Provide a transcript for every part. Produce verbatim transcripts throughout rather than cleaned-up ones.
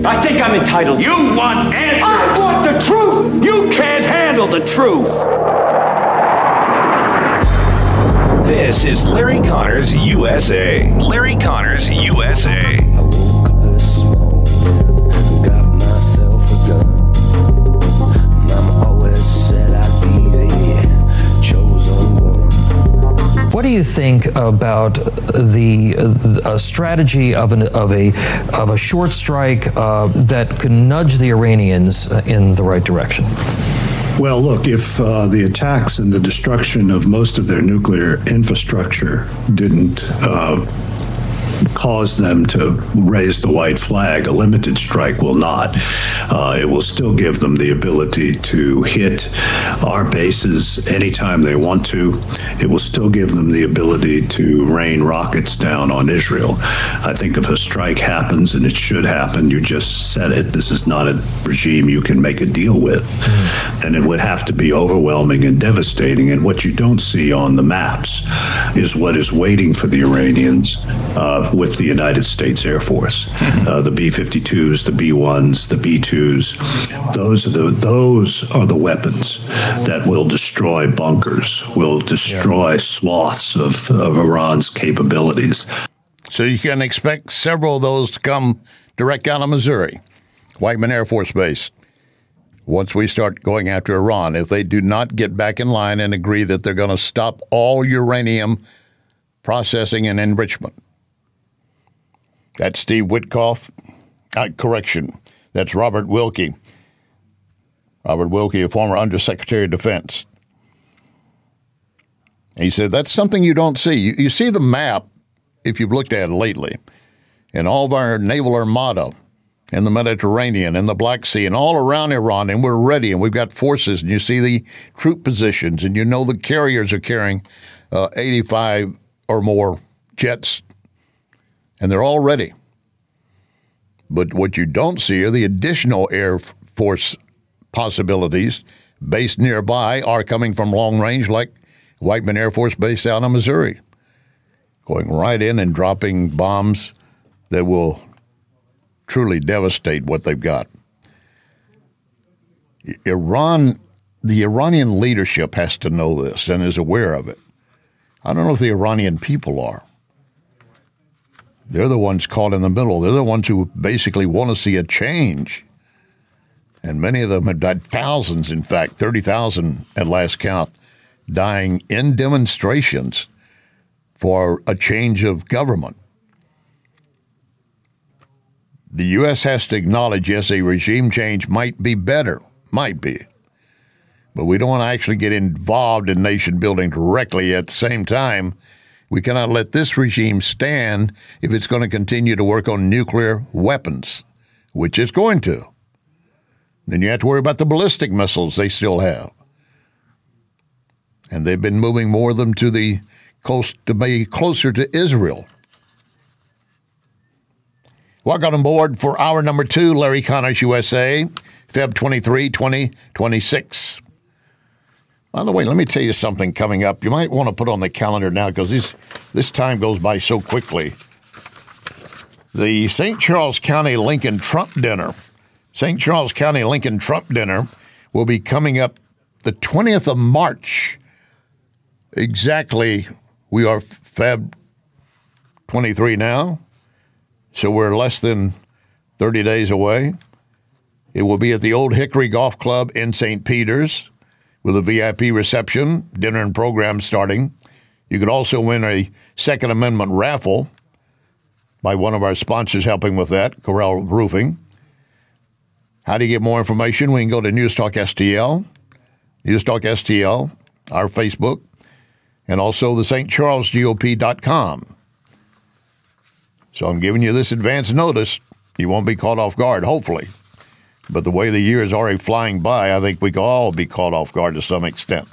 I think I'm entitled. You want answers. I want the truth. You can't handle the truth. This is Larry Connors U S A. Larry Connors U S A. I woke up this morning, got myself a gun. Mama always said I'd be the chosen one. What do you think about the uh, strategy of an of a of a short strike uh, that could nudge the Iranians in the right direction? Well, look, if uh, the attacks and the destruction of most of their nuclear infrastructure didn't uh, cause them to raise the white flag, a limited strike will not. Uh, it will still give them the ability to hit our bases anytime they want to. It will still give them the ability to rain rockets down on Israel. I think if a strike happens, and it should happen, you just said it, this is not a regime you can make a deal with. And it would have to be overwhelming and devastating. And what you don't see on the maps is what is waiting for the Iranians uh, with the United States Air Force. Uh, the B fifty-twos, the B ones, the B twos, those are the those are the weapons that will destroy bunkers, will destroy yeah. swaths of, of Iran's capabilities. So you can expect several of those to come direct out of Missouri, Whiteman Air Force Base, once we start going after Iran, if they do not get back in line and agree that they're going to stop all uranium processing and enrichment. That's Steve Witkoff. Uh, correction, that's Robert Wilkie. Robert Wilkie, a former Undersecretary of Defense. He said, that's something you don't see. You, you see the map, if you've looked at it lately, and all of our naval armada in the Mediterranean and the Black Sea and all around Iran, and we're ready, and we've got forces, and you see the troop positions, and you know the carriers are carrying uh, eighty-five or more jets, and they're all ready. But what you don't see are the additional Air Force possibilities based nearby are coming from long range, like Whiteman Air Force Base out in Missouri, going right in and dropping bombs that will truly devastate what they've got. Iran, the Iranian leadership has to know this and is aware of it. I don't know if the Iranian people are. They're the ones caught in the middle. They're the ones who basically want to see a change. And many of them have died, thousands, in fact, thirty thousand at last count, dying in demonstrations for a change of government. The U S has to acknowledge, yes, a regime change might be better, might be. But we don't want to actually get involved in nation building directly. At the same time, we cannot let this regime stand if it's going to continue to work on nuclear weapons, which it's going to. Then you have to worry about the ballistic missiles they still have. And they've been moving more of them to the coast to be closer to Israel. Welcome on board for hour number two, Larry Connors U S A, February twenty-third, twenty twenty-six. By the way, let me tell you something coming up. You might want to put on the calendar now because this, this time goes by so quickly. The Saint Charles County Lincoln Trump Dinner, Saint Charles County Lincoln Trump Dinner will be coming up the twentieth of March. Exactly, we are February twenty-three now, so we're less than thirty days away. It will be at the Old Hickory Golf Club in Saint Peters, with a V I P reception, dinner and program starting. You could also win a Second Amendment raffle by one of our sponsors helping with that, Corral Roofing. How do you get more information? We can go to News Talk S T L, News Talk S T L, our Facebook, and also the St Charles G O P dot com. So I'm giving you this advance notice. You won't be caught off guard, hopefully. But the way the year is already flying by, I think we can all be caught off guard to some extent.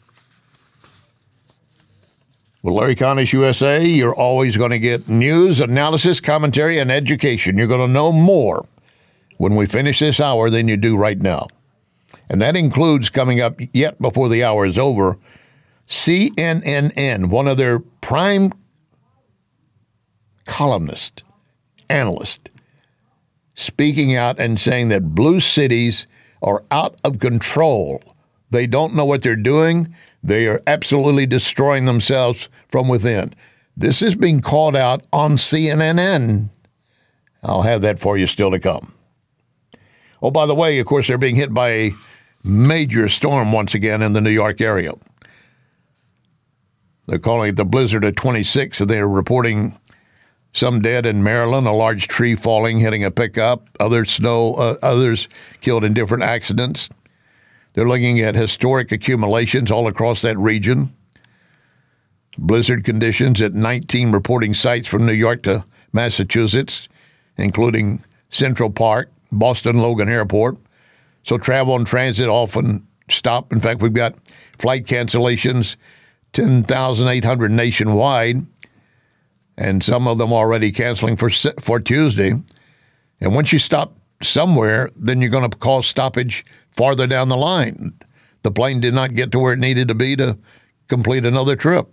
With Larry Connors U S A, you're always going to get news, analysis, commentary, and education. You're going to know more when we finish this hour than you do right now. And that includes coming up yet before the hour is over, C N N, one of their prime columnists, analysts, speaking out and saying that blue cities are out of control. They don't know what they're doing. They are absolutely destroying themselves from within. This is being called out on C N N. I'll have that for you still to come. Oh, by the way, of course, they're being hit by a major storm once again in the New York area. They're calling it the Blizzard of twenty-six, and they're reporting some dead in Maryland, a large tree falling, hitting a pickup, other snow, uh, others killed in different accidents. They're looking at historic accumulations all across that region. Blizzard conditions at nineteen reporting sites from New York to Massachusetts, including Central Park, Boston Logan Airport. So travel and transit often stop. In fact, we've got flight cancellations, ten thousand eight hundred nationwide, and some of them already canceling for for Tuesday. And once you stop somewhere, then you're going to cause stoppage farther down the line. The plane did not get to where it needed to be to complete another trip.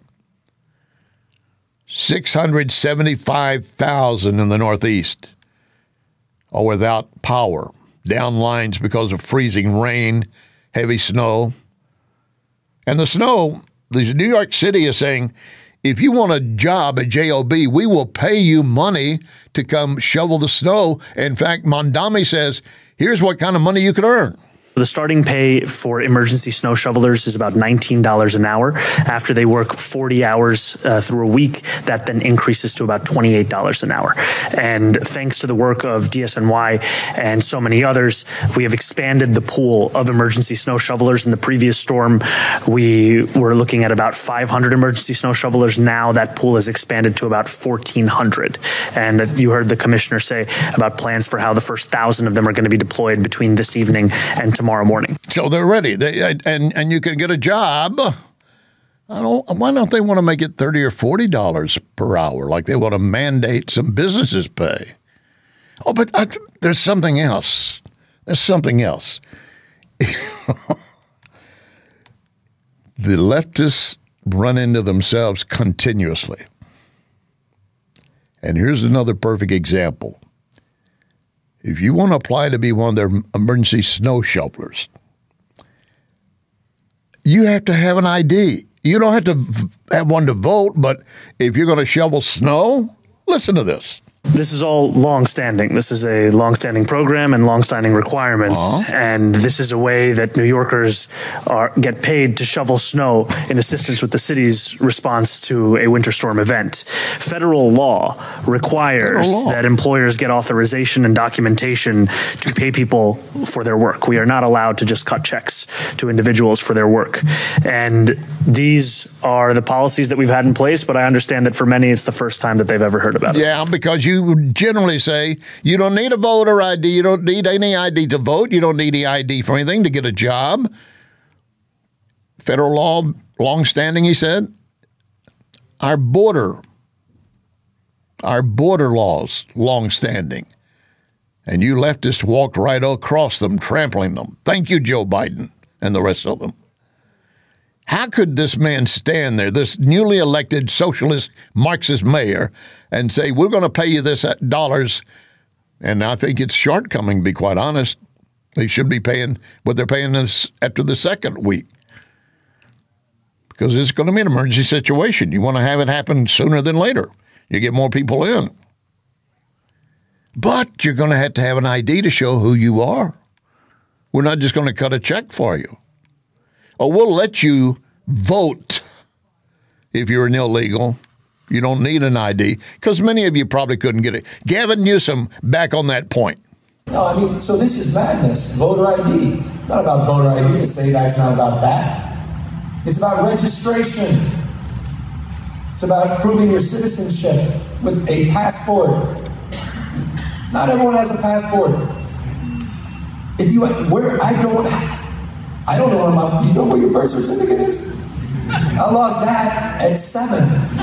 six hundred seventy-five thousand in the Northeast are without power, down lines because of freezing rain, heavy snow. And the snow, the New York City is saying, if you want a job at J O B, we will pay you money to come shovel the snow. In fact, Mondami says, here's what kind of money you could earn. The starting pay for emergency snow shovelers is about nineteen dollars an hour. After they work forty hours uh, through a week, that then increases to about twenty-eight dollars an hour. And thanks to the work of D S N Y and so many others, we have expanded the pool of emergency snow shovelers. In the previous storm, we were looking at about five hundred emergency snow shovelers. Now that pool has expanded to about fourteen hundred. And you heard the commissioner say about plans for how the first thousand of them are going to be deployed between this evening and tomorrow. tomorrow morning. So they're ready. They, and and you can get a job. I don't. Why don't they want to make it thirty or forty dollars per hour, like they want to mandate some businesses pay? Oh, but I, there's something else. There's something else. The leftists run into themselves continuously. And here's another perfect example. If you want to apply to be one of their emergency snow shovelers, you have to have an I D. You don't have to have one to vote, but if you're going to shovel snow, listen to this. This is all long-standing. This is a long-standing program and long-standing requirements, uh-huh. and this is a way that New Yorkers are get paid to shovel snow in assistance with the city's response to a winter storm event. Federal law requires Federal law. that employers get authorization and documentation to pay people for their work. We are not allowed to just cut checks to individuals for their work, and these are the policies that we've had in place, but I understand that for many it's the first time that they've ever heard about it. Yeah, because you You generally say you don't need a voter I D. You don't need any I D to vote. You don't need any I D for anything to get a job. Federal law, longstanding, he said. Our border, our border laws, longstanding. And you leftists walked right across them, trampling them. Thank you, Joe Biden and the rest of them. How could this man stand there, this newly elected socialist Marxist mayor, and say, we're going to pay you this at dollars? And I think it's shortcoming, to be quite honest. They should be paying what they're paying us after the second week. Because it's going to be an emergency situation. You want to have it happen sooner than later. You get more people in. But you're going to have to have an I D to show who you are. We're not just going to cut a check for you. Or we'll let you vote if you're an illegal. You don't need an I D, because many of you probably couldn't get it. Gavin Newsom, back on that point. No, I mean, so this is madness. Voter I D. It's not about voter I D. The SAVE Act's not about that. It's about registration. It's about proving your citizenship with a passport. Not everyone has a passport. If you, where I don't have, I don't know where my, you know where your birth certificate is? I lost that at seven.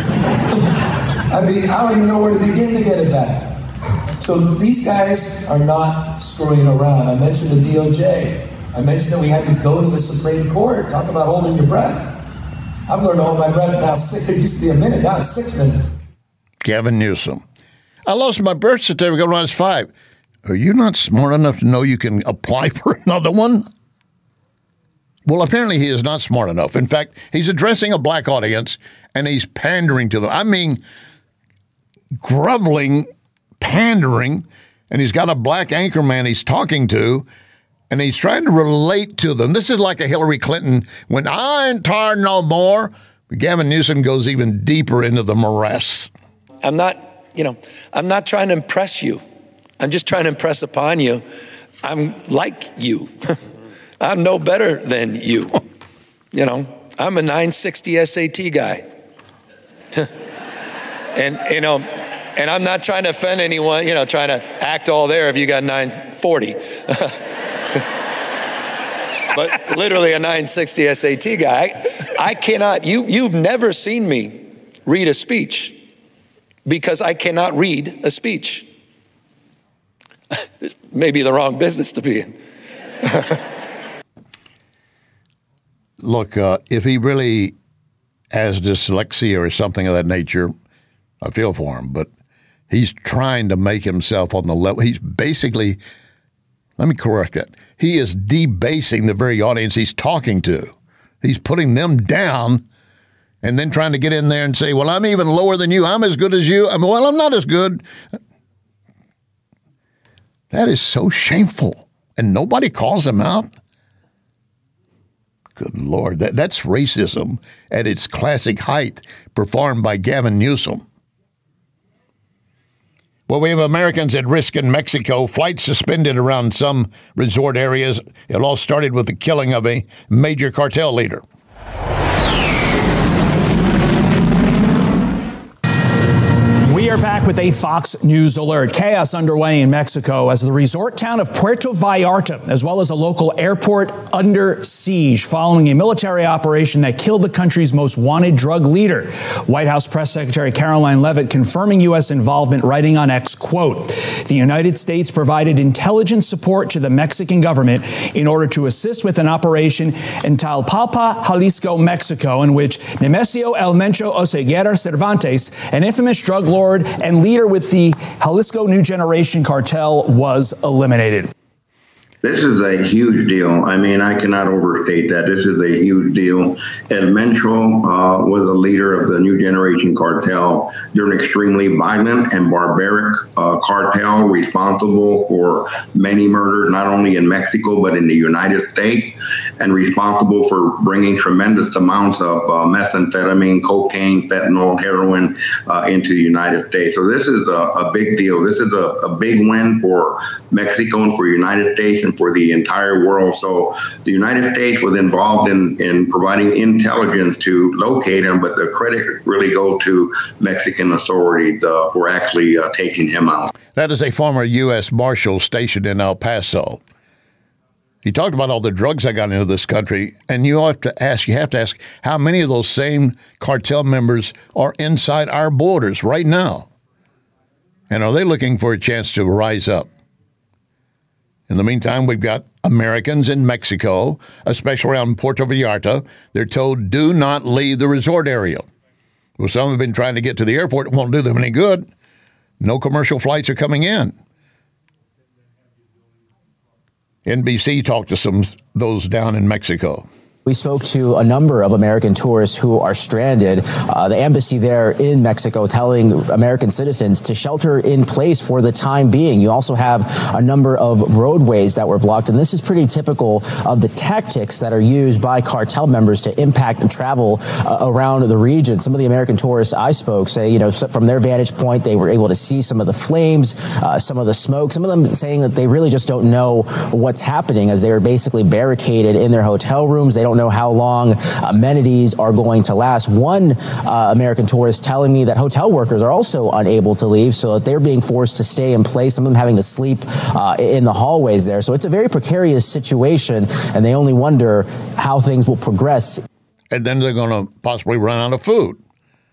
I mean, I don't even know where to begin to get it back. So these guys are not screwing around. I mentioned the D O J. I mentioned that we had to go to the Supreme Court. Talk about holding your breath. I've learned to hold my breath now. Six, it used to be a minute, now it's six minutes. Gavin Newsom. I lost my birth certificate when I was five. Are you not smart enough to know you can apply for another one? Well, apparently he is not smart enough. In fact, he's addressing a black audience and he's pandering to them. I mean, groveling, pandering, and he's got a black anchorman he's talking to, and he's trying to relate to them. This is like a Hillary Clinton when I ain't tired no more. Gavin Newsom goes even deeper into the morass. I'm not, you know, I'm not trying to impress you. I'm just trying to impress upon you. I'm like you. I'm no better than you. You know, I'm a nine sixty S A T guy. and, you know, and I'm not trying to offend anyone, you know, trying to act all there if you got nine forty. But literally a nine sixty S A T guy. I, I cannot, you, you've never seen me read a speech because I cannot read a speech. Maybe the wrong business to be in. Look, uh, if he really has dyslexia or something of that nature, I feel for him. But he's trying to make himself on the level. He's basically, let me correct that. He is debasing the very audience he's talking to. He's putting them down and then trying to get in there and say, well, I'm even lower than you. I'm as good as you. I mean, well, I'm not as good. That is so shameful. And nobody calls him out. Good Lord, that, that's racism at its classic height, performed by Gavin Newsom. Well, we have Americans at risk in Mexico, flights suspended around some resort areas. It all started with the killing of a major cartel leader. We are back with a Fox News alert. Chaos underway in Mexico as the resort town of Puerto Vallarta, as well as a local airport, under siege following a military operation that killed the country's most wanted drug leader. White House Press Secretary Caroline Leavitt confirming U S involvement, writing on X, quote, the United States provided intelligence support to the Mexican government in order to assist with an operation in Talpalpa, Jalisco, Mexico, in which Nemesio El Mencho Oseguera Cervantes, an infamous drug lord and leader with the Jalisco New Generation cartel, was eliminated. This is a huge deal. I mean, I cannot overstate that. This is a huge deal. El Mencho uh, was a leader of the New Generation cartel. They're an extremely violent and barbaric uh, cartel responsible for many murders, not only in Mexico, but in the United States, and responsible for bringing tremendous amounts of uh, methamphetamine, cocaine, fentanyl, heroin uh, into the United States. So this is a, a big deal. This is a, a big win for Mexico and for the United States and for the entire world. So the United States was involved in, in providing intelligence to locate him, but the credit really goes to Mexican authorities uh, for actually uh, taking him out. That is a former U S Marshal stationed in El Paso. He talked about all the drugs that got into this country, and you have to ask, you have to ask, how many of those same cartel members are inside our borders right now? And are they looking for a chance to rise up? In the meantime, we've got Americans in Mexico, especially around Puerto Vallarta. They're told, do not leave the resort area. Well, some have been trying to get to the airport. It won't do them any good. No commercial flights are coming in. N B C talked to some those down in Mexico. We spoke to a number of American tourists who are stranded. Uh, the embassy there in Mexico telling American citizens to shelter in place for the time being. You also have a number of roadways that were blocked, and this is pretty typical of the tactics that are used by cartel members to impact and travel uh, around the region. Some of the American tourists I spoke say, you know, from their vantage point, they were able to see some of the flames, uh, some of the smoke, some of them saying that they really just don't know what's happening as they are basically barricaded in their hotel rooms. They don't know how long amenities are going to last. One uh, American tourist telling me that hotel workers are also unable to leave, so that they're being forced to stay in place, some of them having to sleep uh, in the hallways there. So it's a very precarious situation, and they only wonder how things will progress. And then they're going to possibly run out of food.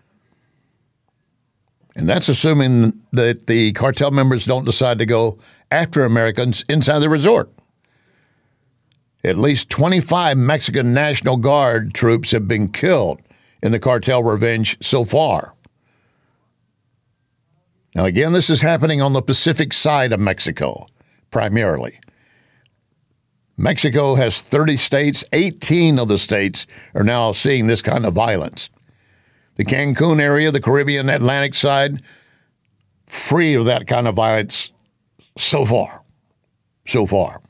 And that's assuming that the cartel members don't decide to go after Americans inside the resort. At least twenty-five Mexican National Guard troops have been killed in the cartel revenge so far. Now, again, this is happening on the Pacific side of Mexico. primarily. Mexico has thirty states. eighteen of the states are now seeing this kind of violence. The Cancun area, the Caribbean Atlantic side, free of that kind of violence so far. So far.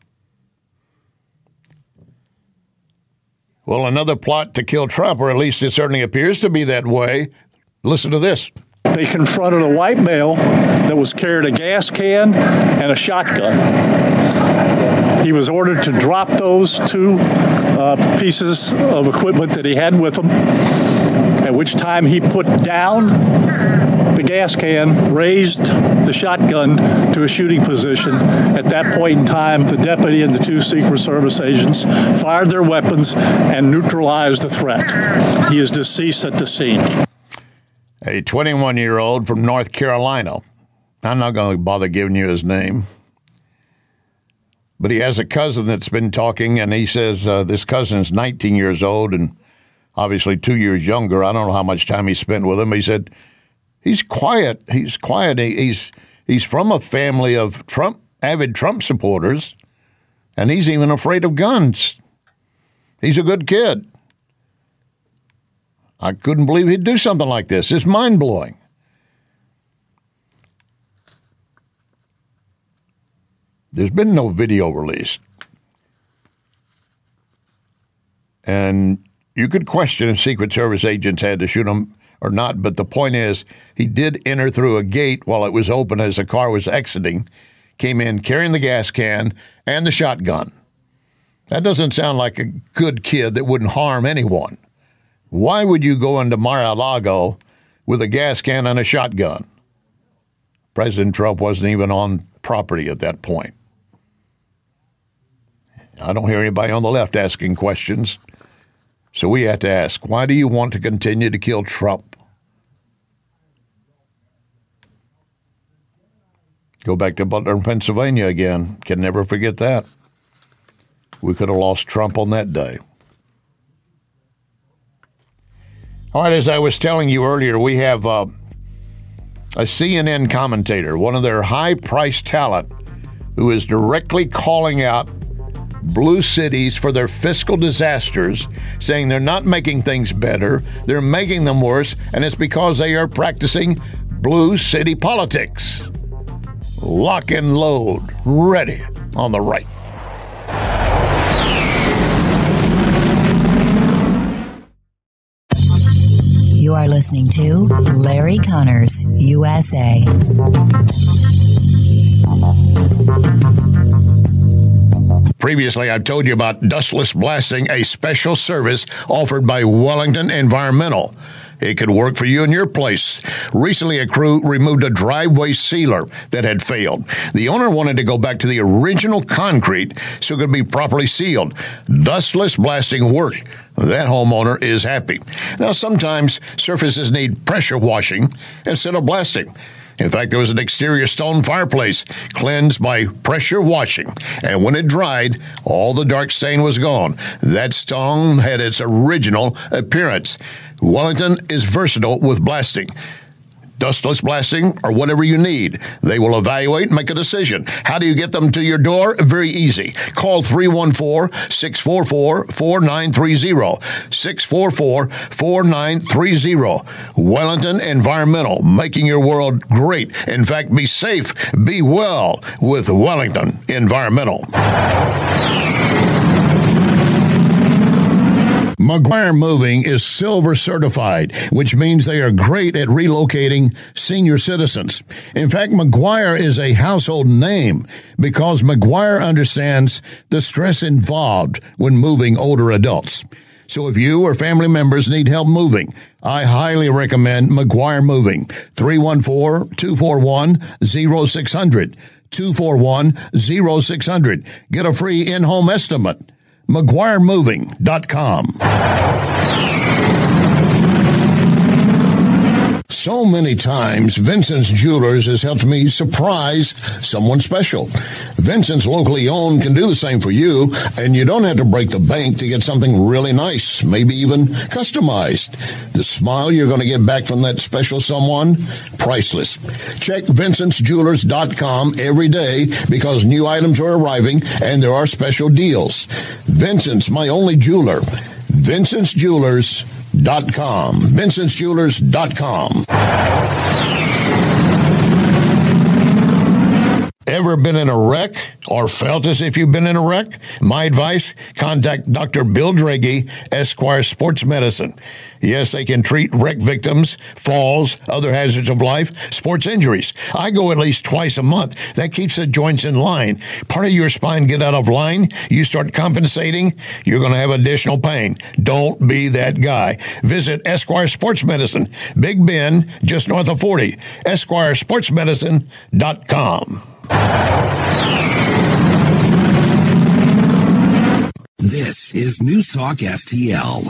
Well, another plot to kill Trump, or at least it certainly appears to be that way. Listen to this. They confronted a white male that was carrying a gas can and a shotgun. He was ordered to drop those two uh, pieces of equipment that he had with him, at which time he put down the gas can, raised the shotgun to a shooting position. At that point in time, the deputy and the two Secret Service agents fired their weapons and neutralized the threat. He is deceased at the scene. A twenty-one-year-old from North Carolina. I'm not going to bother giving you his name. But he has a cousin that's been talking, and he says uh, this cousin is nineteen years old and obviously two years younger. I don't know how much time he spent with him. He said he's quiet. He's quiet. He, he's he's from a family of Trump, avid Trump supporters, and he's even afraid of guns. He's a good kid. I couldn't believe he'd do something like this. It's mind-blowing. There's been no video released. And you could question if Secret Service agents had to shoot him or not, but the point is he did enter through a gate while it was open as the car was exiting, came in carrying the gas can and the shotgun. That doesn't sound like a good kid that wouldn't harm anyone. Why would you go into Mar-a-Lago with a gas can and a shotgun? President Trump wasn't even on property at that point. I don't hear anybody on the left asking questions. So we have to ask, why do you want to continue to kill Trump? Go back to Butler, Pennsylvania again. Can never forget that. We could have lost Trump on that day. All right, as I was telling you earlier, we have uh, a C N N commentator, one of their high-priced talent, who is directly calling out blue cities for their fiscal disasters, saying they're not making things better, they're making them worse, and it's because they are practicing blue city politics. Lock and load, ready on the right. You are listening to Larry Connors, U S A. Previously, I've told you about dustless blasting, a special service offered by Wellington Environmental. It could work for you in your place. Recently, a crew removed a driveway sealer that had failed. The owner wanted to go back to the original concrete so it could be properly sealed. Dustless blasting worked. That homeowner is happy. Now, sometimes surfaces need pressure washing instead of blasting. In fact, there was an exterior stone fireplace cleansed by pressure washing, and when it dried, all the dark stain was gone. That stone had its original appearance. Wellington is versatile with blasting. Dustless blasting, or whatever you need. They will evaluate and make a decision. How do you get them to your door? Very easy. Call three one four, six four four, four nine three zero. six four four, four nine three zero. Wellington Environmental, making your world great. In fact, be safe, be well with Wellington Environmental. McGuire Moving is silver certified, which means they are great at relocating senior citizens. In fact, McGuire is a household name because McGuire understands the stress involved when moving older adults. So if you or family members need help moving, I highly recommend McGuire Moving. three one four, two four one, zero six zero zero. two four one, zero six zero zero. Get a free in-home estimate. McGuire Moving dot com. So many times, Vincent's Jewelers has helped me surprise someone special. Vincent's locally owned can do the same for you, and you don't have to break the bank to get something really nice, maybe even customized. The smile you're going to get back from that special someone, priceless. Check Vincent's Jewelers dot com every day because new items are arriving and there are special deals. Vincent's, my only jeweler. Vincent's Jewelers dot com. Vincent's Jewelers dot com. Ever been in a wreck or felt as if you've been in a wreck? My advice, contact Doctor Bill Draghi, Esquire Sports Medicine. Yes, they can treat wreck victims, falls, other hazards of life, sports injuries. I go at least twice a month. That keeps the joints in line. Part of your spine get out of line, you start compensating, you're going to have additional pain. Don't be that guy. Visit Esquire Sports Medicine, Big Bend, just north of forty. Esquire Sports Medicine dot com. This is News Talk S T L.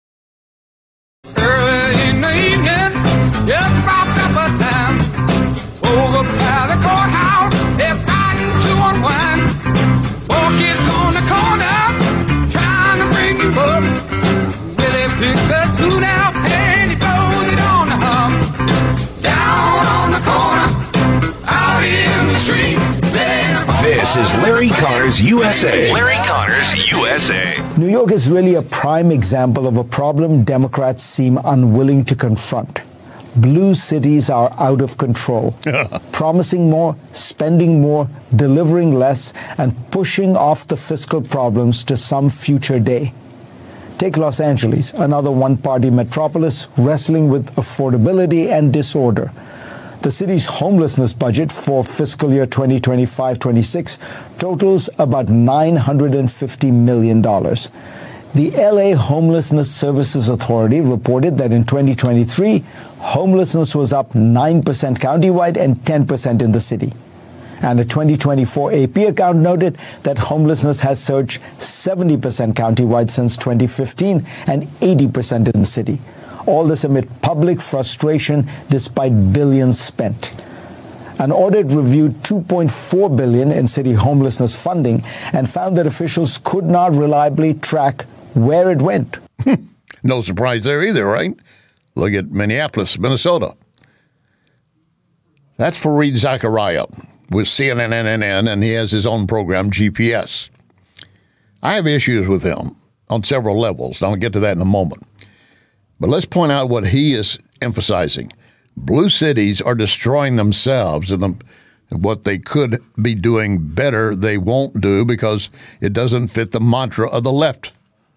Early in the evening, just about supper time, over by the courthouse, they're starting to unwind. Four kids on the corner, trying to bring you up. Willie picks a tune out and he throws it on the hub. Down on the corner, out in the street. This is Larry Connors U S A. Larry Connors U S A. New York is really a prime example of a problem Democrats seem unwilling to confront. Blue cities are out of control, promising more, spending more, delivering less, and pushing off the fiscal problems to some future day. Take Los Angeles, another one-party metropolis wrestling with affordability and disorder. The city's homelessness budget for fiscal year twenty twenty-five twenty-six totals about nine hundred fifty million dollars. The L A Homelessness Services Authority reported that in twenty twenty-three, homelessness was up nine percent countywide and ten percent in the city. And a twenty twenty-four A P account noted that homelessness has surged seventy percent countywide since twenty fifteen and eighty percent in the city. All this amid public frustration despite billions spent. An audit reviewed two point four billion dollars in city homelessness funding and found that officials could not reliably track where it went. No surprise there either, right? Look at Minneapolis, Minnesota. That's Fareed Zakaria with C N N, and he has his own program, G P S. I have issues with him on several levels. I'll get to that in a moment. But let's point out what he is emphasizing. Blue cities are destroying themselves, and the, what they could be doing better, they won't do because it doesn't fit the mantra of the left.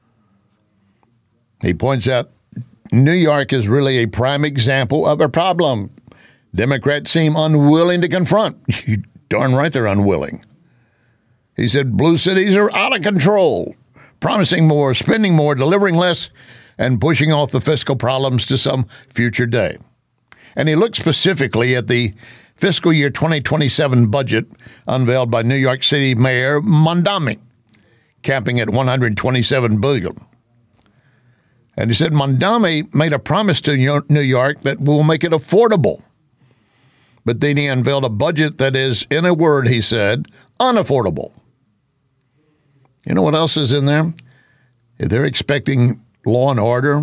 He points out New York is really a prime example of a problem Democrats seem unwilling to confront. You darn right they're unwilling. He said blue cities are out of control, promising more, spending more, delivering less, and pushing off the fiscal problems to some future day. And he looked specifically at the fiscal year twenty twenty-seven budget unveiled by New York City Mayor Mondami, capping at one hundred twenty-seven billion dollars. And he said Mondami made a promise to New York that will make it affordable. But then he unveiled a budget that is, in a word, he said, unaffordable. You know what else is in there? They're expecting law and order.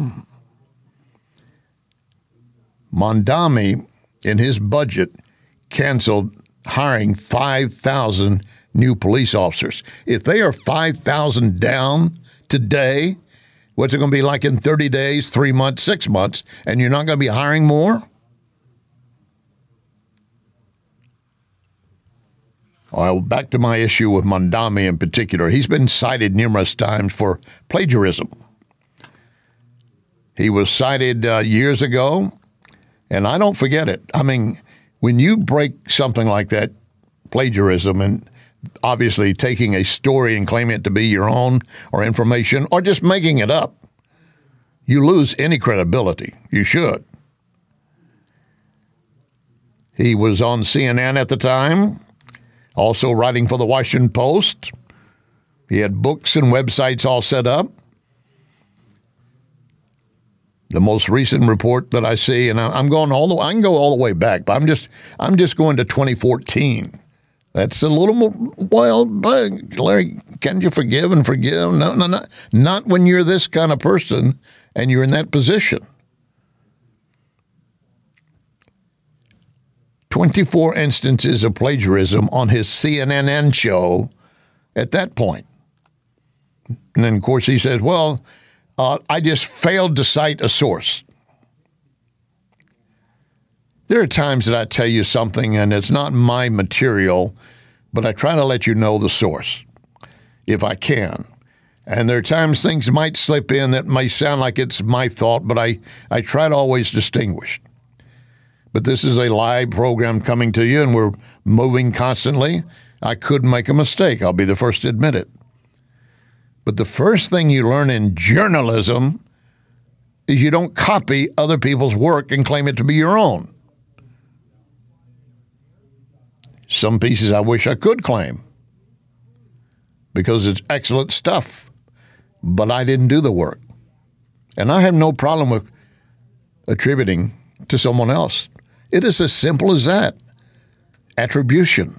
Mondami, in his budget, canceled hiring five thousand new police officers. If they are five thousand down today, what's it going to be like in thirty days, three months, six months, and you're not going to be hiring more? Well, back to my issue with Mondami in particular. He's been cited numerous times for plagiarism. He was cited uh, years ago, and I don't forget it. I mean, when you break something like that, plagiarism, and obviously taking a story and claiming it to be your own or information or just making it up, you lose any credibility. You should. He was on C N N at the time, also writing for the Washington Post. He had books and websites all set up. The most recent report that I see, and I'm going all the I can go all the way back, but I'm just I'm just going to twenty fourteen. That's a little more, well, but Larry, can you forgive and forgive? No, no, no, not when you're this kind of person and you're in that position. twenty-four instances of plagiarism on his C N N show at that point. And then, of course, he says, well, uh, I just failed to cite a source. There are times that I tell you something and it's not my material, but I try to let you know the source if I can. And there are times things might slip in that may sound like it's my thought, but I, I try to always distinguish. But this is a live program coming to you, and we're moving constantly. I could make a mistake. I'll be the first to admit it. But the first thing you learn in journalism is you don't copy other people's work and claim it to be your own. Some pieces I wish I could claim because it's excellent stuff, but I didn't do the work. And I have no problem with attributing to someone else. It is as simple as that. Attribution.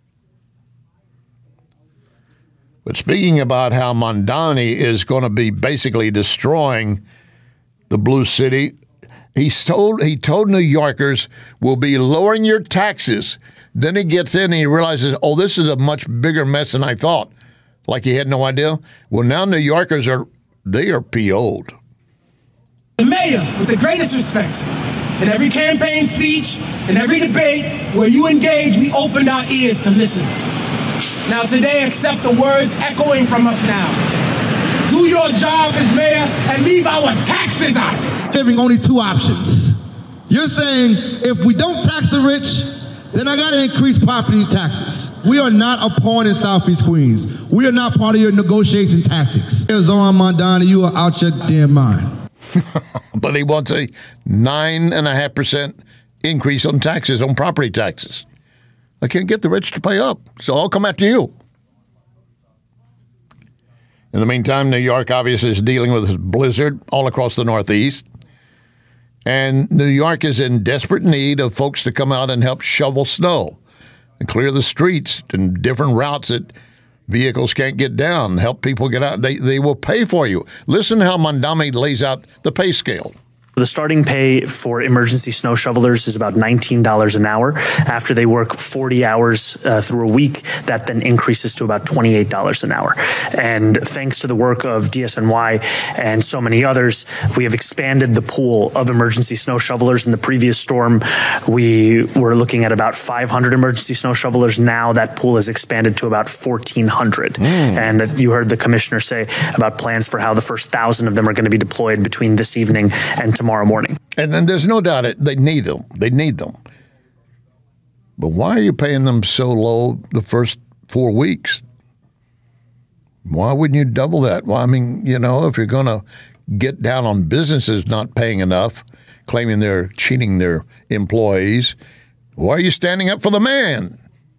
But speaking about how Mamdani is going to be basically destroying the Blue City, he told, he told New Yorkers, we'll be lowering your taxes. Then he gets in and he realizes, oh, this is a much bigger mess than I thought. Like he had no idea. Well, now New Yorkers are, they are P O'd. The mayor, with the greatest respects, in every campaign speech, in every debate where you engage, we opened our ears to listen. Now today, accept the words echoing from us now. Do your job as mayor and leave our taxes out. Saving only two options. You're saying if we don't tax the rich, then I got to increase property taxes. We are not a pawn in Southeast Queens. We are not part of your negotiation tactics. Zoran Mamdani, you are out your damn mind. But he wants a nine and a half percent increase on taxes, on property taxes. I can't get the rich to pay up, so I'll come after you. In the meantime, New York obviously is dealing with this blizzard all across the Northeast. And New York is in desperate need of folks to come out and help shovel snow and clear the streets and different routes that vehicles can't get down, help people get out. They they will pay for you. Listen to how Mamdani lays out the pay scale. The starting pay for emergency snow shovelers is about nineteen dollars an hour. After they work forty hours uh, through a week, that then increases to about twenty-eight dollars an hour. And thanks to the work of D S N Y and so many others, we have expanded the pool of emergency snow shovelers. In the previous storm, we were looking at about five hundred emergency snow shovelers. Now that pool has expanded to about fourteen hundred. Mm. And you heard the commissioner say about plans for how the first thousand of them are going to be deployed between this evening and tomorrow morning. And then there's no doubt it, they need them. They need them. But why are you paying them so low the first four weeks? Why wouldn't you double that? Well, I mean, you know, if you're going to get down on businesses not paying enough, claiming they're cheating their employees, why are you standing up for the man?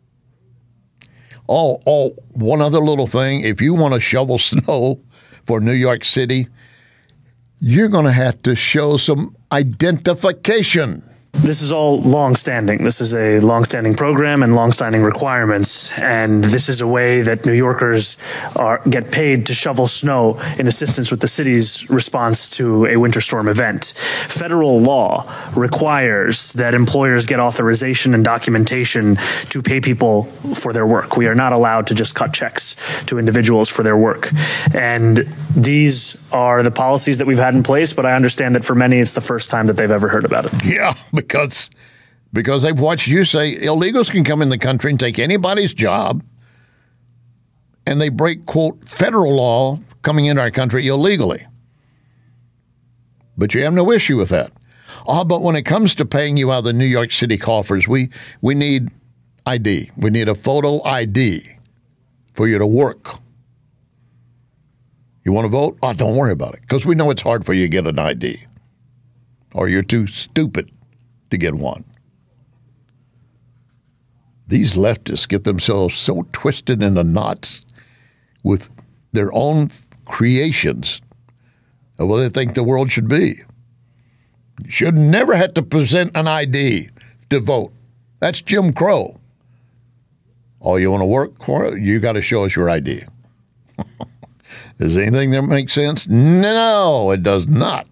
Oh, oh, one other little thing. If you want to shovel snow for New York City, you're going to have to show some identification. This is all long-standing. This is a long-standing program and long-standing requirements, and this is a way that New Yorkers are get paid to shovel snow in assistance with the city's response to a winter storm event. Federal law requires that employers get authorization and documentation to pay people for their work. We are not allowed to just cut checks to individuals for their work. And these are the policies that we've had in place, but I understand that for many it's the first time that they've ever heard about it. Yeah. Because because they've watched you say illegals can come in the country and take anybody's job, and they break, quote, federal law coming into our country illegally. But you have no issue with that. Oh, but when it comes to paying you out of the New York City coffers, we, we need I D. We need a photo I D for you to work. You want to vote? Oh, don't worry about it, because we know it's hard for you to get an I D, or you're too stupid to get one. These leftists get themselves so twisted into knots with their own creations of what they think the world should be. should never have to present an I D to vote. That's Jim Crow. Oh, you want to work for it? You got to show us your I D. Does anything that make sense? No, it does not.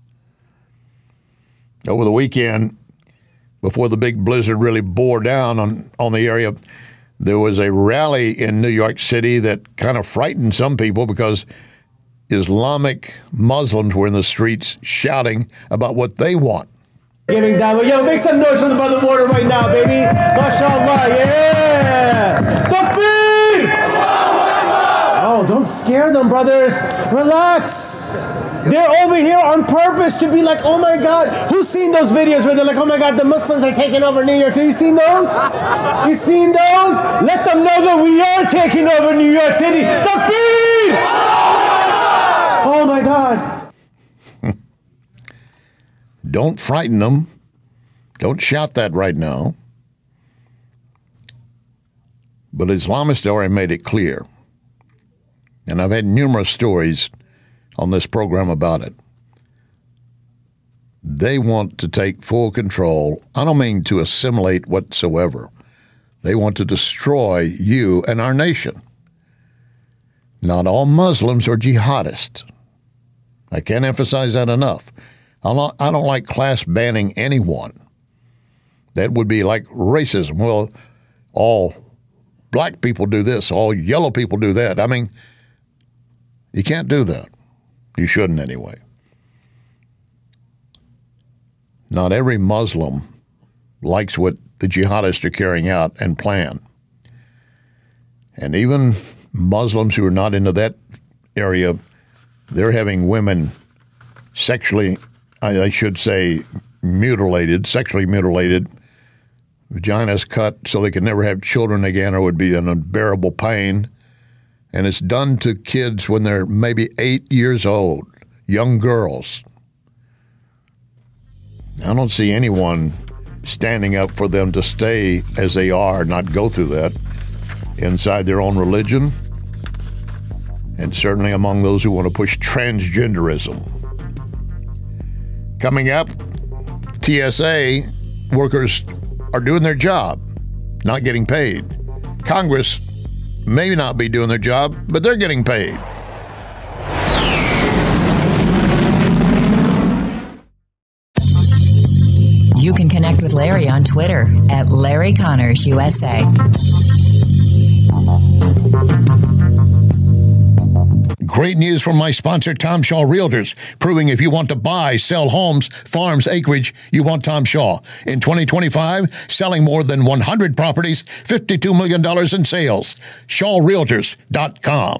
Over the weekend, before the big blizzard really bore down on, on the area, there was a rally in New York City that kind of frightened some people because Islamic Muslims were in the streets shouting about what they want. Giving down, yo, make some noise from the mother border right now, baby. MashaAllah, yeah. Takbir! Oh, don't scare them, brothers. Relax. They're over here on purpose to be like, oh my God. Who's seen those videos where they're like, oh my God, the Muslims are taking over New York City? You seen those? You seen those? Let them know that we are taking over New York City. Takbir! Oh my God. Don't frighten them. Don't shout that right now. But Islamists already made it clear. And I've had numerous stories on this program about it. They want to take full control. I don't mean to assimilate whatsoever. They want to destroy you and our nation. Not all Muslims are jihadists. I can't emphasize that enough. I don't, I don't like class banning anyone. That would be like racism. Well, all black people do this, all yellow people do that. I mean, you can't do that. You shouldn't anyway. Not every Muslim likes what the jihadists are carrying out and plan. And even Muslims who are not into that area, they're having women sexually, I should say, mutilated, sexually mutilated, vaginas cut so they could never have children again or would be an unbearable pain. And it's done to kids when they're maybe eight years old, young girls. I don't see anyone standing up for them to stay as they are, not go through that inside their own religion, and certainly among those who want to push transgenderism. Coming up, T S A workers are doing their job, not getting paid. Congress may not be doing their job, but they're getting paid. You can connect with Larry on Twitter at Larry Connors U S A. Great news from my sponsor, Tom Shaw Realtors, proving if you want to buy, sell homes, farms, acreage, you want Tom Shaw. In twenty twenty-five, selling more than one hundred properties, fifty-two million dollars in sales. shaw realtors dot com.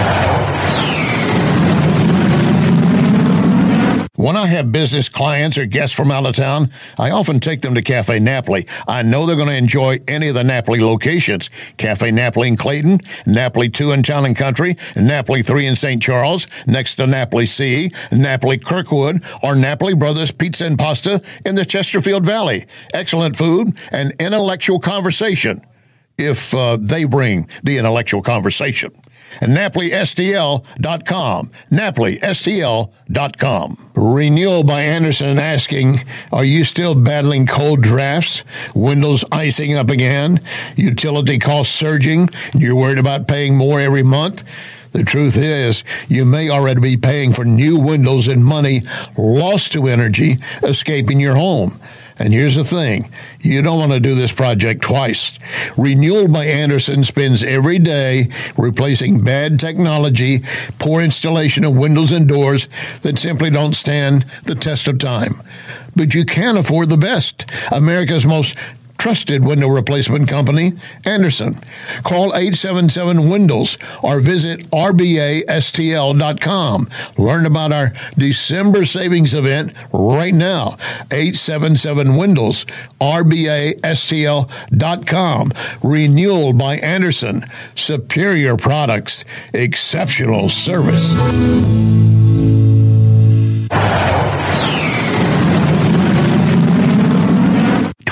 When I have business clients or guests from out of town, I often take them to Cafe Napoli. I know they're going to enjoy any of the Napoli locations. Cafe Napoli in Clayton, Napoli two in Town and Country, Napoli three in Saint Charles, next to Napoli C, Napoli Kirkwood, or Napoli Brothers Pizza and Pasta in the Chesterfield Valley. Excellent food and intellectual conversation, if uh, they bring the intellectual conversation. And Napoli S T L dot com. Napoli S T L dot com. Renewal by Anderson asking, are you still battling cold drafts? Windows icing up again? Utility costs surging? You're worried about paying more every month? The truth is, you may already be paying for new windows and money lost to energy escaping your home. And here's the thing, you don't want to do this project twice. Renewal by Anderson spends every day replacing bad technology, poor installation of windows and doors that simply don't stand the test of time. But you can afford the best. America's most trusted window replacement company, Anderson. Call eight seven seven Windows or visit R B A S T L dot com. Learn about our December savings event right now. eight seven seven Windows, R B A S T L dot com. Renewal by Anderson. Superior products, exceptional service.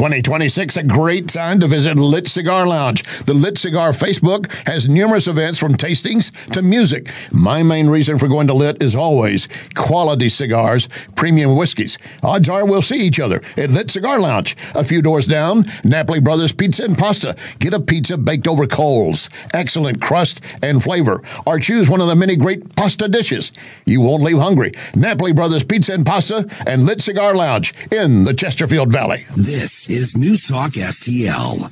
twenty twenty-six, a great time to visit Lit Cigar Lounge. The Lit Cigar Facebook has numerous events from tastings to music. My main reason for going to Lit is always quality cigars, premium whiskeys. Odds are we'll see each other at Lit Cigar Lounge. A few doors down, Napoli Brothers Pizza and Pasta. Get a pizza baked over coals. Excellent crust and flavor. Or choose one of the many great pasta dishes. You won't leave hungry. Napoli Brothers Pizza and Pasta and Lit Cigar Lounge in the Chesterfield Valley. This is News Talk S T L.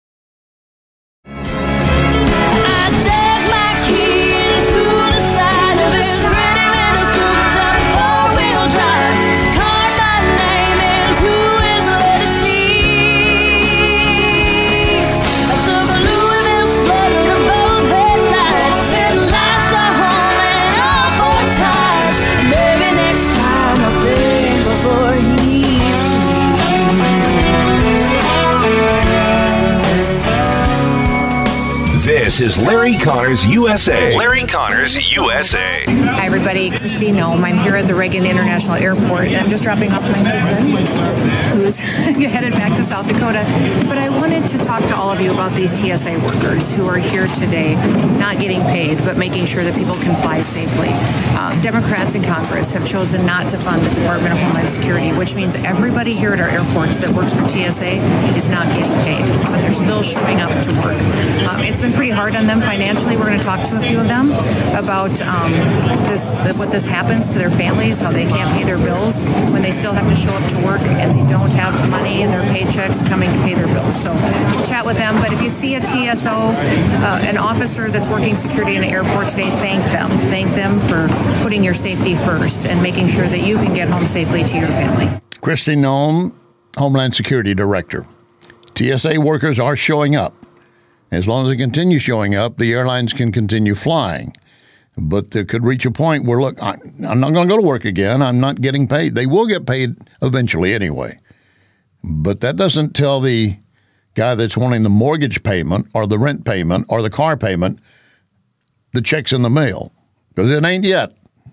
This is Larry Connors U S A. Larry Connors U S A. Hi, everybody. Christine Nome. I'm here at the Reagan International Airport, and I'm just dropping off my husband, who's headed back to South Dakota. But I wanted to talk to all of you about these T S A workers who are here today, not getting paid, but making sure that people can fly safely. Uh, Democrats in Congress have chosen not to fund the Department of Homeland Security, which means everybody here at our airports that works for T S A is not getting paid, but they're still showing up to work. Um, it's been pretty hard on them financially. We're going to talk to a few of them about um, this, the, what this happens to their families, how they can't pay their bills when they still have to show up to work and they don't have money in their paychecks coming to pay their bills. So we'll chat with them. But if you see a T S O, uh, an officer that's working security in an airport today, thank them. Thank them for putting your safety first and making sure that you can get home safely to your family. Kristi Noem, Homeland Security Director. T S A workers are showing up. As long as they continue showing up, the airlines can continue flying. But there could reach a point where, look, I, I'm not going to go to work again. I'm not getting paid. They will get paid eventually anyway. But that doesn't tell the guy that's wanting the mortgage payment or the rent payment or the car payment the check's in the mail, because it ain't yet.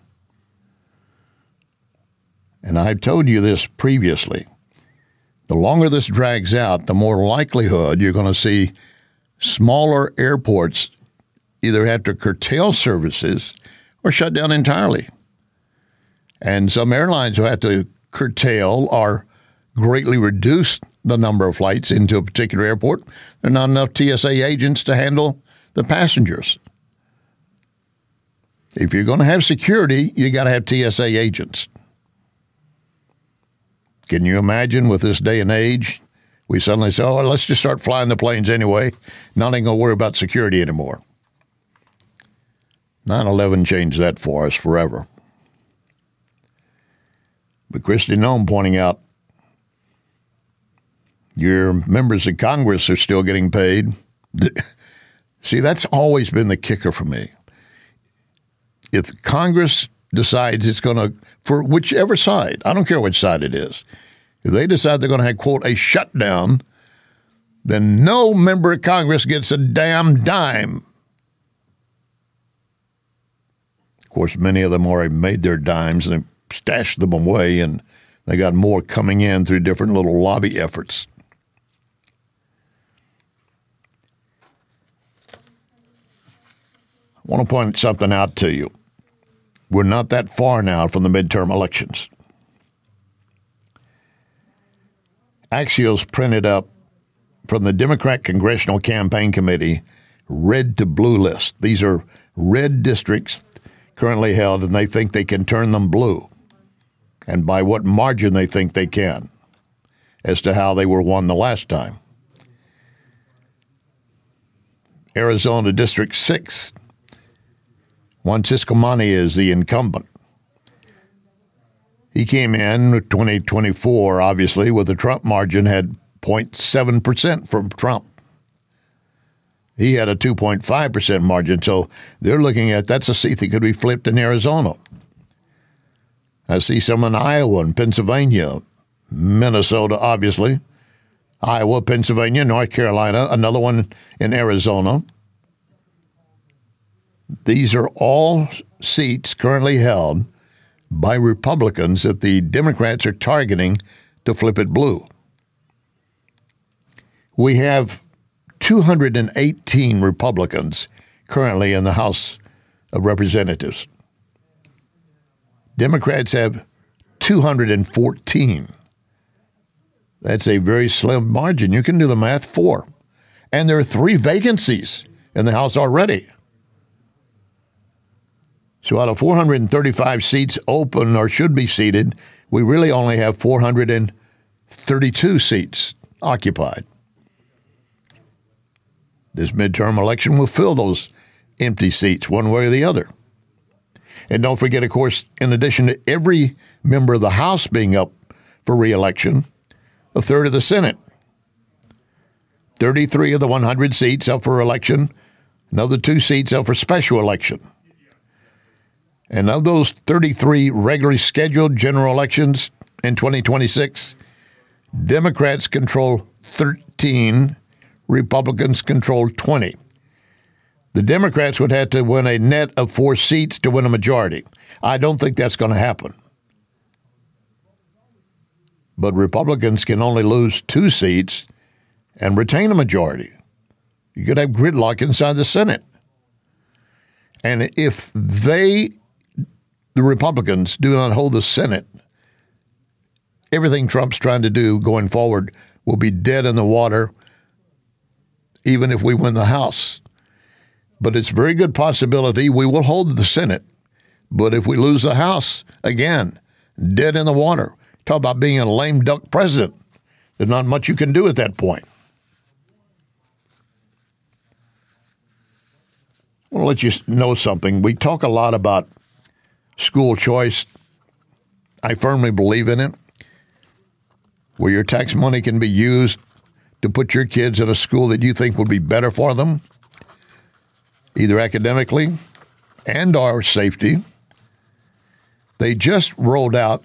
And I've told you this previously. The longer this drags out, the more likelihood you're going to see smaller airports either have to curtail services or shut down entirely. And some airlines will have to curtail or greatly reduce the number of flights into a particular airport. There are not enough T S A agents to handle the passengers. If you're going to have security, you got to have T S A agents. Can you imagine with this day and age, we suddenly say, oh, let's just start flying the planes anyway. Not even going to worry about security anymore. nine eleven changed that for us forever. But Kristi Noem pointing out, your members of Congress are still getting paid. See, that's always been the kicker for me. If Congress decides it's going to, for whichever side, I don't care which side it is, if they decide they're going to have, quote, a shutdown, then no member of Congress gets a damn dime. Of course, many of them already made their dimes and stashed them away, and they got more coming in through different little lobby efforts. I want to point something out to you. We're not that far now from the midterm elections. Axios printed up from the Democrat Congressional Campaign Committee red to blue list. These are red districts currently held, and they think they can turn them blue, and by what margin they think they can, as to how they were won the last time. Arizona District six, Juan Ciscomani is the incumbent. He came in twenty twenty-four, obviously, with a Trump margin, had zero point seven percent from Trump. He had a two point five percent margin, so they're looking at that's a seat that could be flipped in Arizona. I see some in Iowa and Pennsylvania, Minnesota, obviously, Iowa, Pennsylvania, North Carolina, another one in Arizona. These are all seats currently held by Republicans that the Democrats are targeting to flip it blue. We have two hundred eighteen Republicans currently in the House of Representatives. Democrats have two hundred fourteen. That's a very slim margin. You can do the math, four. And there are three vacancies in the House already. So out of four hundred thirty-five seats open or should be seated, we really only have four hundred thirty-two seats occupied. This midterm election will fill those empty seats one way or the other. And don't forget, of course, in addition to every member of the House being up for re-election, a third of the Senate. thirty-three of the one hundred seats up for election, another two seats up for special election. And of those thirty-three regularly scheduled general elections in twenty twenty-six, Democrats control thirteen, Republicans control twenty. The Democrats would have to win a net of four seats to win a majority. I don't think that's going to happen. But Republicans can only lose two seats and retain a majority. You could have gridlock inside the Senate. And if they, the Republicans, do not hold the Senate, everything Trump's trying to do going forward will be dead in the water, even if we win the House. But it's a very good possibility we will hold the Senate. But if we lose the House, again, dead in the water. Talk about being a lame duck president. There's not much you can do at that point. I want to let you know something. We talk a lot about school choice. I firmly believe in it, where your tax money can be used to put your kids in a school that you think would be better for them, either academically and or safety. They just rolled out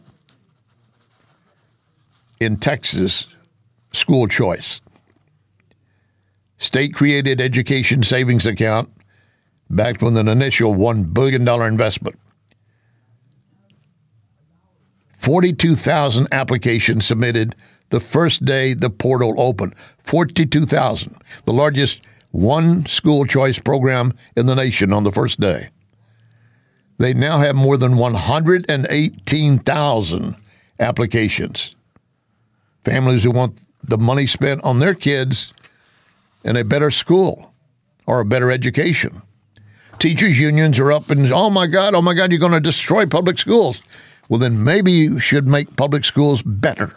in Texas school choice. State-created education savings account backed with an initial one billion dollars investment. forty-two thousand applications submitted the first day the portal opened. forty-two thousand, the largest one school choice program in the nation on the first day. They now have more than one hundred eighteen thousand applications. Families who want the money spent on their kids in a better school or a better education. Teachers' unions are up and, oh my God, oh my God, you're going to destroy public schools. Well, then maybe you should make public schools better.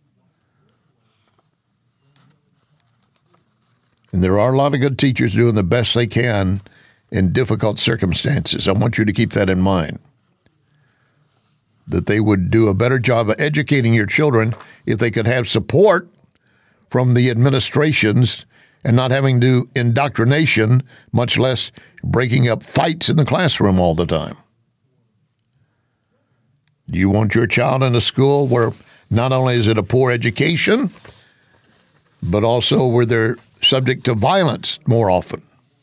And there are a lot of good teachers doing the best they can in difficult circumstances. I want you to keep that in mind, that they would do a better job of educating your children if they could have support from the administrations and not having to do indoctrination, much less breaking up fights in the classroom all the time. Do you want your child in a school where not only is it a poor education, but also where they're subject to violence more often?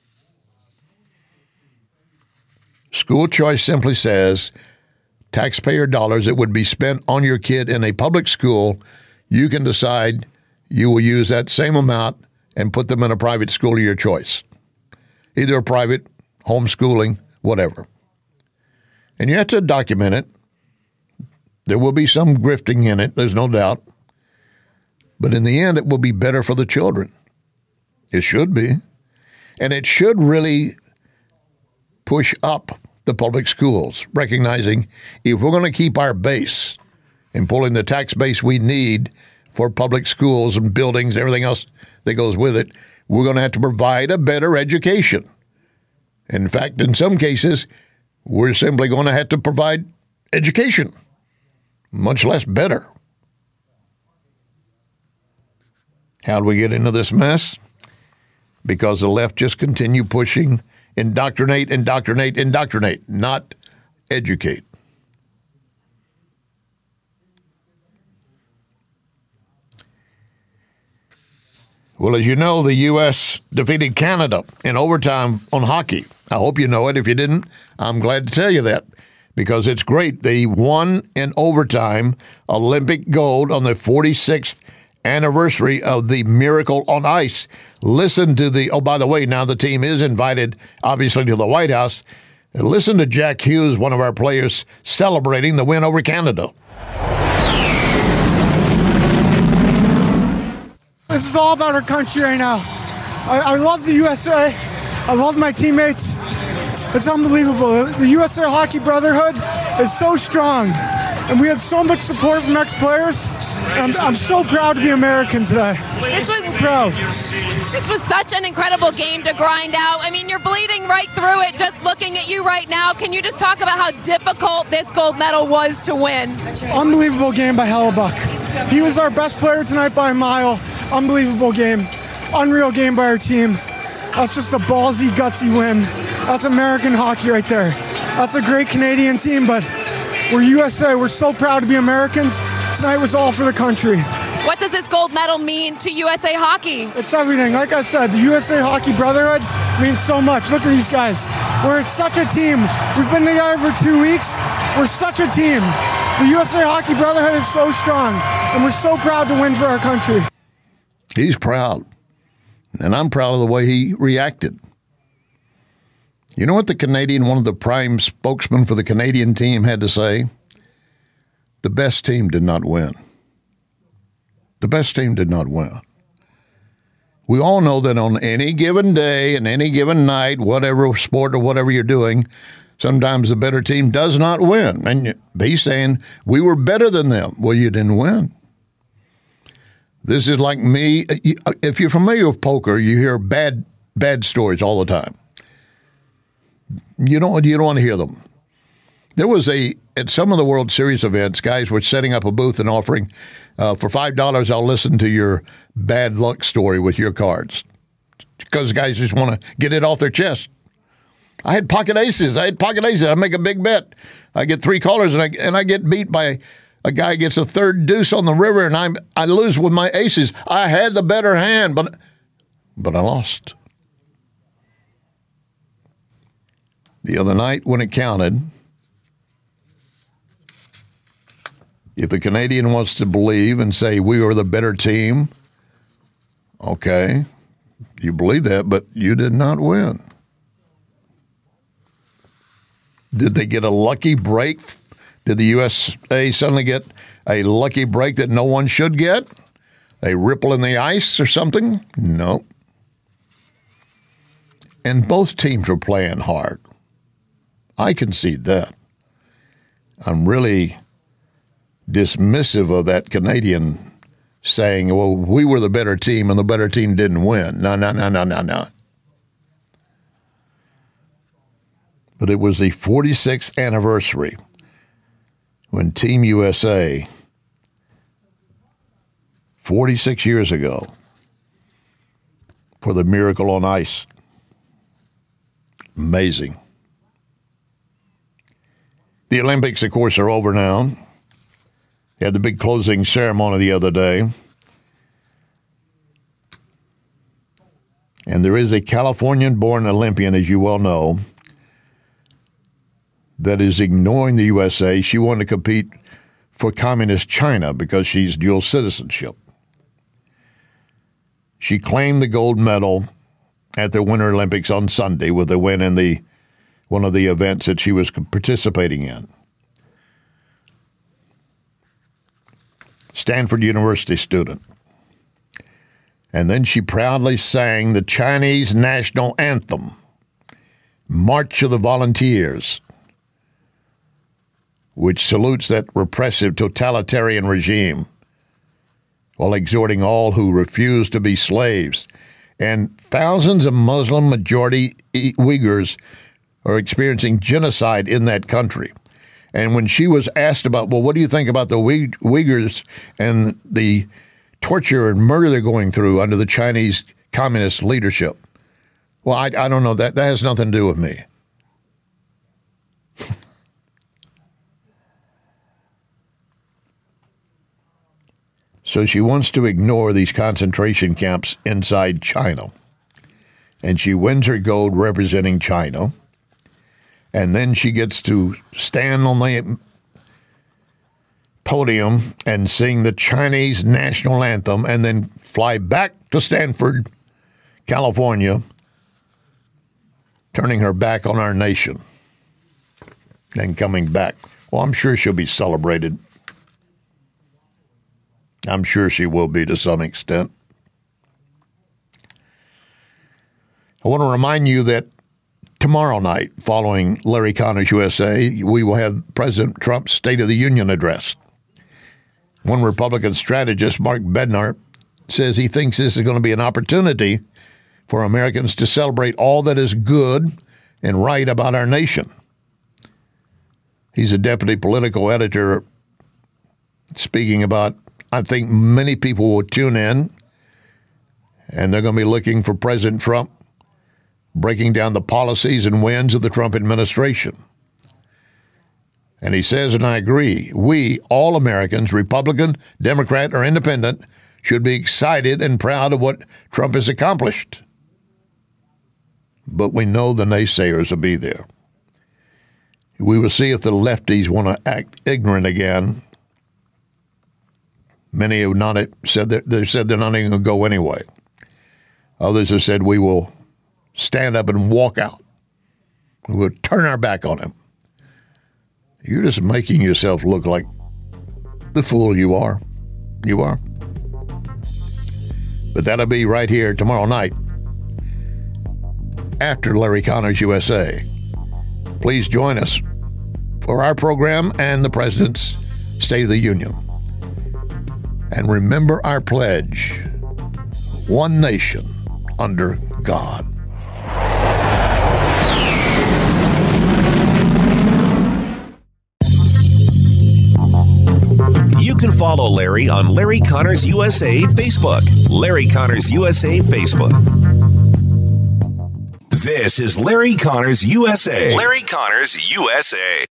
School choice simply says taxpayer dollars that would be spent on your kid in a public school, you can decide you will use that same amount and put them in a private school of your choice, either a private, homeschooling, whatever. And you have to document it. There will be some grifting in it, there's no doubt. But in the end, it will be better for the children. It should be. And it should really push up the public schools, recognizing if we're going to keep our base and pulling the tax base we need for public schools and buildings, everything else that goes with it, we're going to have to provide a better education. In fact, in some cases, we're simply going to have to provide education, much less better. How do we get into this mess? Because the left just continue pushing indoctrinate, indoctrinate, indoctrinate, not educate. Well, as you know, the U S defeated Canada in overtime on hockey. I hope you know it. If you didn't, I'm glad to tell you that, because it's great. They won in overtime, Olympic gold on the forty-sixth anniversary of the Miracle on Ice. Listen to the, oh, by the way, now the team is invited, obviously, to the White House. Listen to Jack Hughes, one of our players, celebrating the win over Canada. This is all about our country right now. I, I love the U S A. I love my teammates. It's unbelievable. The U S A Hockey Brotherhood is so strong, and we have so much support from ex-players. I'm, I'm so proud to be American today. This was so proud. This was such an incredible game to grind out. I mean, you're bleeding right through it just looking at you right now. Can you just talk about how difficult this gold medal was to win? Unbelievable game by Hellebuck. He was our best player tonight by a mile. Unbelievable game. Unreal game by our team. That's just a ballsy, gutsy win. That's American hockey right there. That's a great Canadian team, but we're U S A. We're so proud to be Americans. Tonight was all for the country. What does this gold medal mean to U S A Hockey? It's everything. Like I said, the U S A Hockey Brotherhood means so much. Look at these guys. We're such a team. We've been together for two weeks. We're such a team. The U S A Hockey Brotherhood is so strong, and we're so proud to win for our country. He's proud, and I'm proud of the way he reacted. You know what the Canadian, one of the prime spokesmen for the Canadian team had to say? The best team did not win. The best team did not win. We all know that on any given day and any given night, whatever sport or whatever you're doing, sometimes the better team does not win. And he's saying, we were better than them. Well, you didn't win. This is like me. If you're familiar with poker, you hear bad bad stories all the time. You don't, you don't want to hear them. There was a, at some of the World Series events, guys were setting up a booth and offering, uh, for five dollars, I'll listen to your bad luck story with your cards. Because guys just want to get it off their chest. I had pocket aces. I had pocket aces. I make a big bet. I get three callers, and I, and I get beat by a guy gets a third deuce on the river, and I I lose with my aces. I had the better hand, but but I lost. The other night when it counted, if the Canadian wants to believe and say we were the better team, okay, you believe that, but you did not win. Did they get a lucky break? Did the U S A suddenly get a lucky break that no one should get? A ripple in the ice or something? No. And both teams were playing hard. I concede that. I'm really dismissive of that Canadian saying, well, we were the better team and the better team didn't win. No, no, no, no, no, no. But it was the forty-sixth anniversary when Team U S A, forty-six years ago, for the Miracle on Ice. Amazing. The Olympics, of course, are over now. They had the big closing ceremony the other day. And there is a Californian-born Olympian, as you well know, that is ignoring the U S A. She wanted to compete for communist China because she's dual citizenship. She claimed the gold medal at the Winter Olympics on Sunday with a win in the one of the events that she was participating in. Stanford University student. And then she proudly sang the Chinese national anthem, March of the Volunteers, which salutes that repressive totalitarian regime while exhorting all who refuse to be slaves. And thousands of Muslim majority Uyghurs are experiencing genocide in that country. And when she was asked about, well, what do you think about the Uyghurs and the torture and murder they're going through under the Chinese communist leadership? Well, I, I don't know. That, that has nothing to do with me. So she wants to ignore these concentration camps inside China. And she wins her gold representing China. And then she gets to stand on the podium and sing the Chinese national anthem and then fly back to Stanford, California, turning her back on our nation, then coming back. Well, I'm sure she'll be celebrated. I'm sure she will be to some extent. I want to remind you that tomorrow night, following Larry Connors U S A, we will have President Trump's State of the Union address. One Republican strategist, Mark Bednar, says he thinks this is going to be an opportunity for Americans to celebrate all that is good and right about our nation. He's a deputy political editor speaking about, I think many people will tune in, and they're going to be looking for President Trump breaking down the policies and wins of the Trump administration. And he says, and I agree, we, all Americans, Republican, Democrat, or Independent, should be excited and proud of what Trump has accomplished. But we know the naysayers will be there. We will see if the lefties want to act ignorant again. Many have not said that they said they're not even going to go anyway. Others have said we will stand up and walk out. We will turn our back on him. You're just making yourself look like the fool you are. You are. But that'll be right here tomorrow night after Larry Connors U S A. Please join us for our program and the President's State of the Union. And remember our pledge, one nation under God. You can follow Larry on Larry Connors U S A Facebook. Larry Connors U S A Facebook. This is Larry Connors U S A. Larry Connors U S A.